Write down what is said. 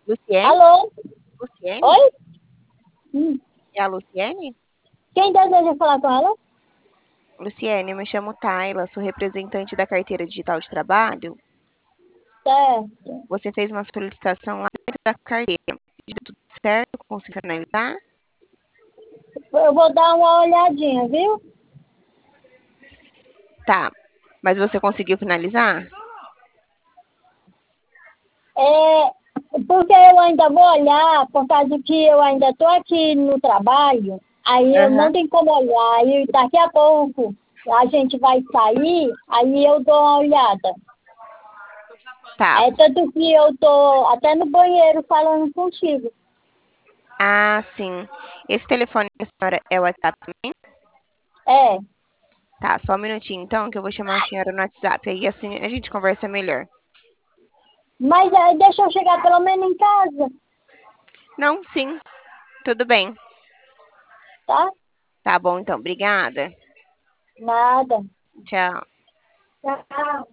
Luciene? Alô? Luciene? Oi? Hum. É a Luciene? Quem deseja falar com ela? Luciene, eu me chamo Tayla, sou representante da carteira digital de trabalho. Certo. Você fez uma solicitação lá dentro da carteira. Deu tudo certo? Consegui finalizar? Eu vou dar uma olhadinha, viu? Tá. Mas você conseguiu finalizar? É, porque eu ainda vou olhar, por causa que eu ainda estou aqui no trabalho, aí eu não Aham. tenho como olhar, e daqui a pouco a gente vai sair, aí eu dou uma olhada. Tá. É tanto que eu tô até no banheiro falando contigo. Ah, sim. Esse telefone da senhora é o WhatsApp também? É, Tá, só um minutinho então, que eu vou chamar a senhora no WhatsApp. Aí assim a gente conversa melhor. mas deixa eu chegar pelo menos em casa, Não, sim, tudo bem. tá? Tá bom então, obrigada. Nada. Tchau. Tchau.